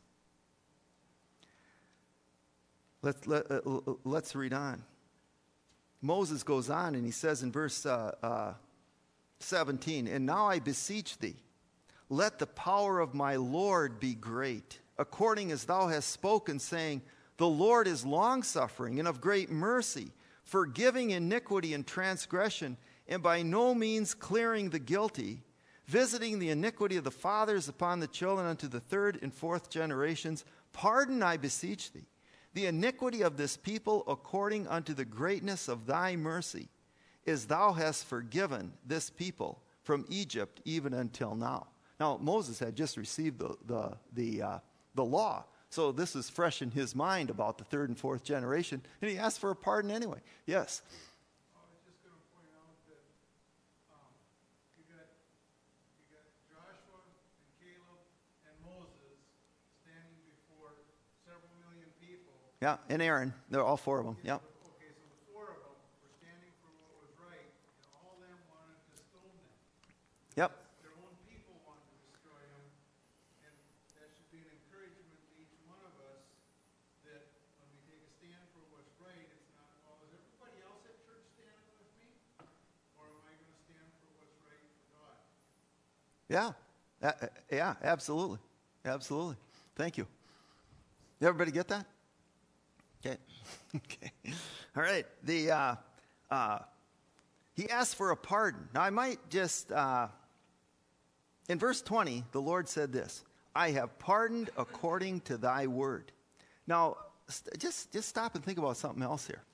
Speaker 1: Let's, let, uh, let's read on. Moses goes on and he says in verse uh, uh, seventeen, "And now I beseech thee, let the power of my Lord be great, according as thou hast spoken, saying, the Lord is longsuffering and of great mercy, forgiving iniquity and transgression, and by no means clearing the guilty, visiting the iniquity of the fathers upon the children unto the third and fourth generations. Pardon, I beseech thee, the iniquity of this people according unto the greatness of thy mercy, as thou hast forgiven this people from Egypt even until now." Now, Moses had just received the, the, the, uh, the law, so this is fresh in his mind about the third and fourth generation, and he asked for a pardon anyway. Yes?
Speaker 2: I was just going to point out that um, you got, you got Joshua and Caleb and Moses standing before several million people.
Speaker 1: Yeah, and Aaron. They're all four of them. Yeah.
Speaker 2: Okay, so the four of them were standing for what was right, and all of them wanted to stone them.
Speaker 1: Yep.
Speaker 2: Their own people wanted to destroy them, and that should be an encouragement to each one of us that when we take a stand for what's right, it's not, well, is everybody else at church standing with me? Or am I going to stand for what's right for God?
Speaker 1: Yeah. Uh, yeah, absolutely. Absolutely. Thank you. Everybody get that? Okay. Okay. All right. The uh, uh, he asked for a pardon. Now I might just uh, in verse twenty, the Lord said this: "I have pardoned according to thy word." Now, st- just just stop and think about something else here.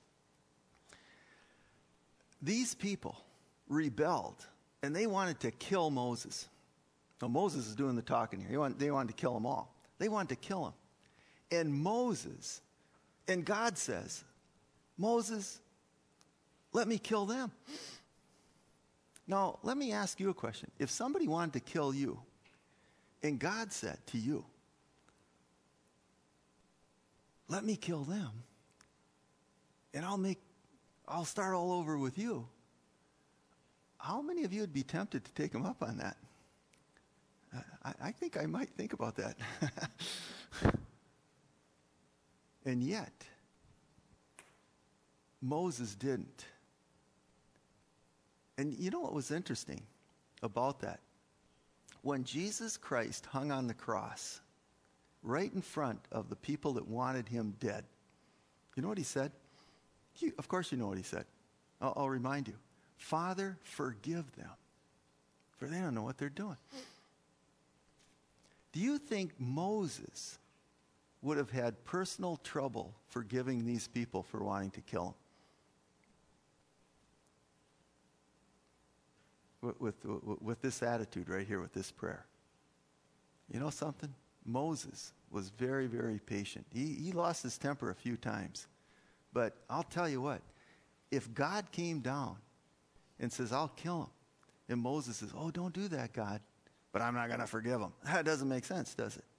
Speaker 1: These people rebelled and they wanted to kill Moses. Now Moses is doing the talking here. They wanted, they wanted to kill them all. They wanted to kill him, and Moses. And God says, "Moses, let me kill them." Now, let me ask you a question. If somebody wanted to kill you, and God said to you, "Let me kill them, and I'll make, I'll start all over with you," how many of you would be tempted to take him up on that? I, I think I might think about that. And yet, Moses didn't. And you know what was interesting about that? When Jesus Christ hung on the cross, right in front of the people that wanted him dead, you know what he said? You, of course you know what he said. I'll, I'll remind you. "Father, forgive them, for they don't know what they're doing." Do you think Moses would have had personal trouble forgiving these people for wanting to kill him? with, with, with this attitude right here, with this prayer. You know something? Moses was very, very patient. He, he lost his temper a few times. But I'll tell you what, if God came down and says, I'll kill him, and Moses says, oh, don't do that, God, but I'm not going to forgive him. That doesn't make sense, does it?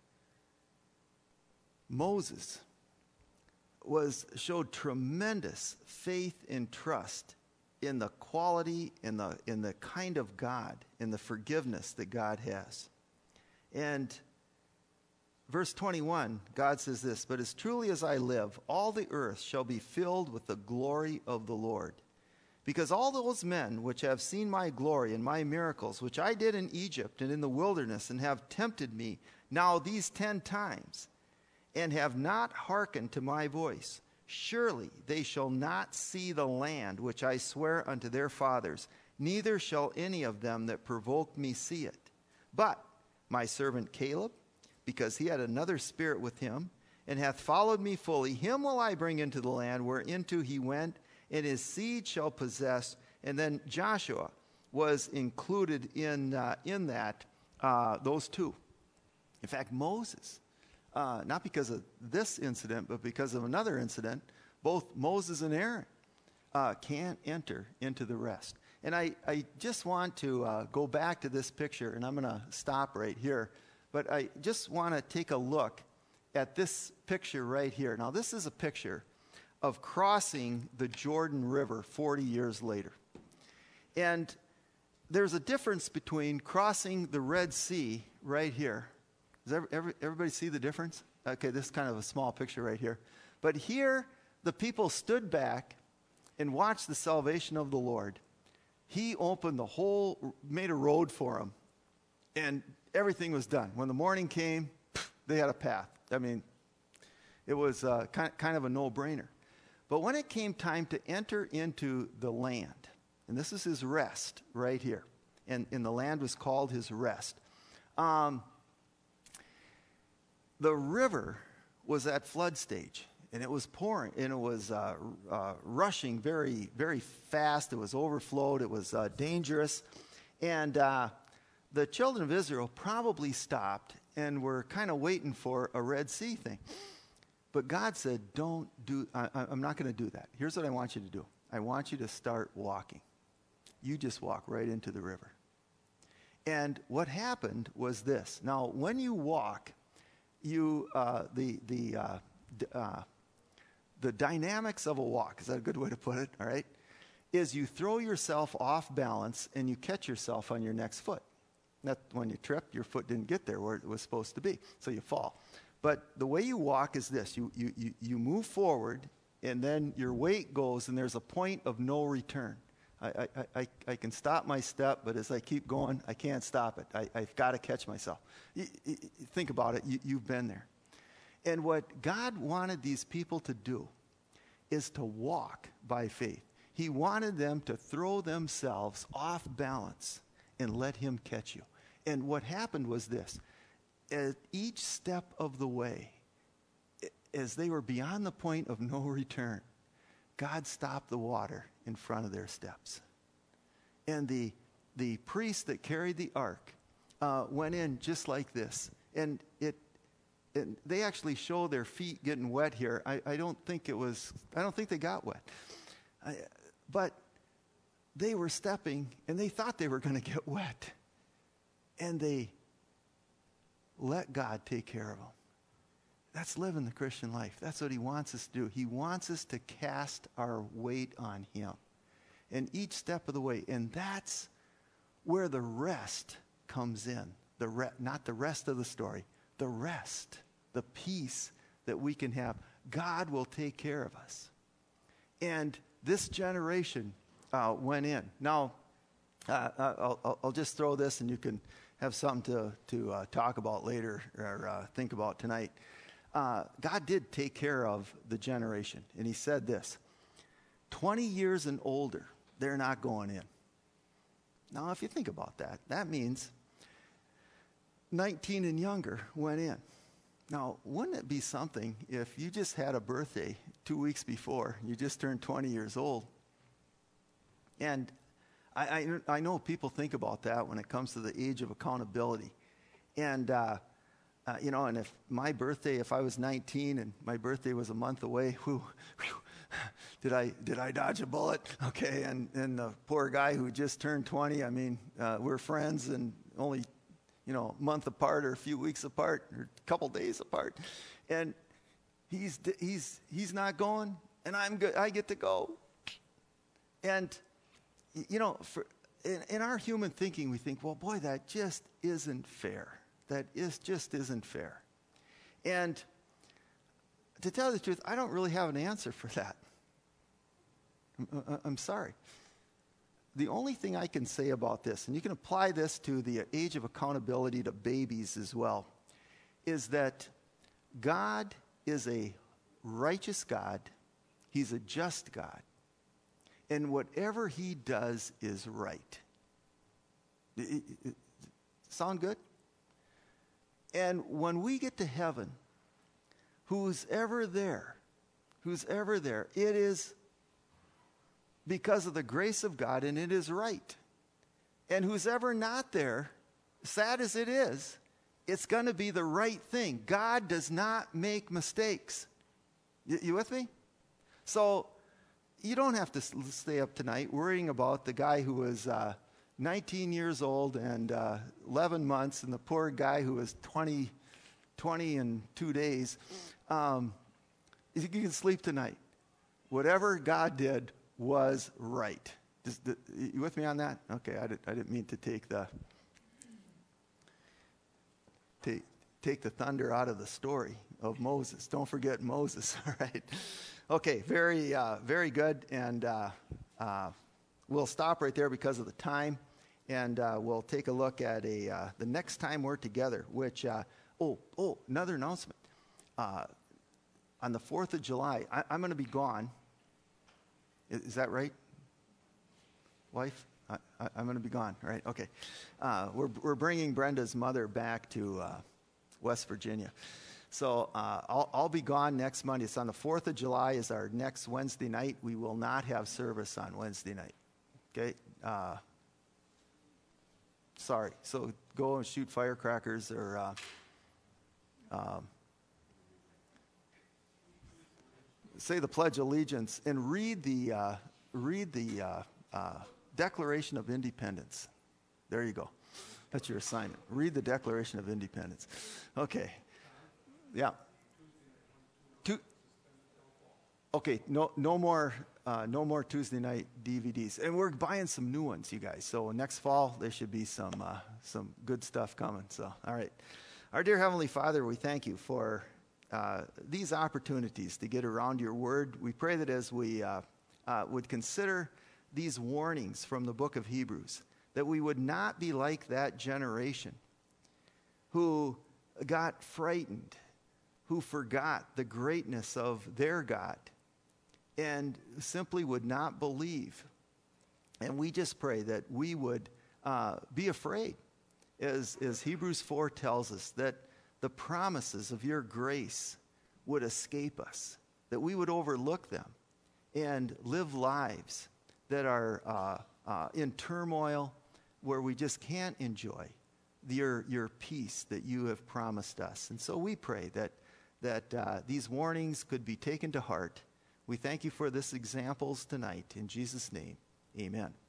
Speaker 1: Moses was showed tremendous faith and trust in the quality, in the, in the kind of God, in the forgiveness that God has. And verse twenty-one, God says this, but as truly as I live, all the earth shall be filled with the glory of the Lord. Because all those men which have seen my glory and my miracles, which I did in Egypt and in the wilderness, and have tempted me now these ten times, and have not hearkened to my voice, surely they shall not see the land which I swear unto their fathers, neither shall any of them that provoked me see it. But my servant Caleb, because he had another spirit with him, and hath followed me fully, him will I bring into the land whereinto he went, and his seed shall possess. And then Joshua was included in uh, in that, uh, those two. In fact, Moses, uh, not because of this incident, but because of another incident, both Moses and Aaron uh, can't enter into the rest. And I, I just want to uh, go back to this picture, and I'm going to stop right here. But I just want to take a look at this picture right here. Now, this is a picture of crossing the Jordan River forty years later. And there's a difference between crossing the Red Sea right here. Does every, every, everybody see the difference? Okay, this is kind of a small picture right here. But here, the people stood back and watched the salvation of the Lord. He opened the whole, made a road for them, and everything was done. When the morning came, they had a path. I mean, it was uh, kind, kind of a no-brainer. But when it came time to enter into the land, and this is his rest right here, and, and the land was called his rest, um, the river was at flood stage. And it was pouring, and it was uh, uh, rushing very, very fast. It was overflowed. It was uh, dangerous. And uh, the children of Israel probably stopped and were kind of waiting for a Red Sea thing. But God said, don't do, I, I'm not going to do that. Here's what I want you to do. I want you to start walking. You just walk right into the river. And what happened was this. Now, when you walk, you, uh, the, the, uh, d- uh, The dynamics of a walk, is that a good way to put it, all right, is you throw yourself off balance and you catch yourself on your next foot. That when you trip, your foot didn't get there where it was supposed to be, so you fall. But the way you walk is this. You, you, you, you move forward, and then your weight goes, and there's a point of no return. I, I, I, I can stop my step, but as I keep going, I can't stop it. I, I've got to catch myself. You, you, think about it. You, you've been there. And what God wanted these people to do is to walk by faith. He wanted them to throw themselves off balance and let him catch you. And what happened was this. At each step of the way, as they were beyond the point of no return, God stopped the water in front of their steps. And the, the priest that carried the ark uh, went in just like this. And it And they actually show their feet getting wet here. I, I don't think it was, I don't think they got wet. I, but they were stepping, and they thought they were going to get wet. And they let God take care of them. That's living the Christian life. That's what he wants us to do. He wants us to cast our weight on him. And each step of the way. And that's where the rest comes in. The re- not the rest of the story. The rest, the peace that we can have. God will take care of us. And this generation uh, went in. Now, uh, I'll, I'll just throw this, and you can have something to, to uh, talk about later or uh, think about tonight. Uh, God did take care of the generation. And he said this, twenty years and older, they're not going in. Now, if you think about that, that means nineteen and younger went in. Now, wouldn't it be something if you just had a birthday two weeks before, you just turned twenty years old, and I, I, I know people think about that when it comes to the age of accountability. And, uh, uh, you know, and if my birthday, if I was nineteen and my birthday was a month away, whew, whew, did I did I dodge a bullet? Okay, and, and the poor guy who just turned twenty, I mean, uh, we're friends and only, you know, a month apart or a few weeks apart or a couple days apart. And he's he's he's not going, and I'm good. I get to go. And, you know, for, in, in our human thinking, we think, well, boy, that just isn't fair. That is just isn't fair. And to tell you the truth, I don't really have an answer for that. I'm, I'm sorry. The only thing I can say about this, and you can apply this to the age of accountability to babies as well, is that God is a righteous God. He's a just God. And whatever he does is right. It, it, it, sound good? And when we get to heaven, who's ever there, who's ever there, it is because of the grace of God, and it is right. And who's ever not there, sad as it is, it's going to be the right thing. God does not make mistakes. You, you with me? So you don't have to stay up tonight worrying about the guy who was uh, nineteen years old and uh, eleven months, and the poor guy who was twenty, twenty and two days. Um, you can sleep tonight. Whatever God did was right. Just, you with me on that? Okay, I, did, I didn't mean to take the take, take the thunder out of the story of Moses. Don't forget Moses, all right? Okay, very, uh, very good, and uh, uh, we'll stop right there because of the time, and uh, we'll take a look at a uh, the next time we're together, which, uh, oh, oh, another announcement. Uh, on the fourth of July, I, I'm going to be gone. Is, is that right, wife? I, I, I'm going to be gone, right? Okay. Uh, we're, we're bringing Brenda's mother back to uh, West Virginia. So uh, I'll, I'll be gone next Monday. It's on the fourth of July is our next Wednesday night. We will not have service on Wednesday night. Okay? Uh, sorry. So go and shoot firecrackers or uh, um, say the Pledge of Allegiance and read the, uh, read the uh, uh, Declaration of Independence. There you go. That's your assignment. Read the Declaration of Independence. Okay. Yeah. Two, okay, no no more uh, no more Tuesday night D V Ds. And we're buying some new ones, you guys. So next fall there should be some uh, some good stuff coming. So all right. Our dear Heavenly Father, we thank you for uh, these opportunities to get around your word. We pray that as we uh, uh, would consider these warnings from the book of Hebrews, that we would not be like that generation who got frightened, who forgot the greatness of their God and simply would not believe. And we just pray that we would uh, be afraid, as, as Hebrews four tells us, that the promises of your grace would escape us, that we would overlook them and live lives that are uh, uh, in turmoil, where we just can't enjoy your, your peace that you have promised us. And so we pray that that uh, these warnings could be taken to heart. We thank you for this examples tonight. In Jesus' name, amen.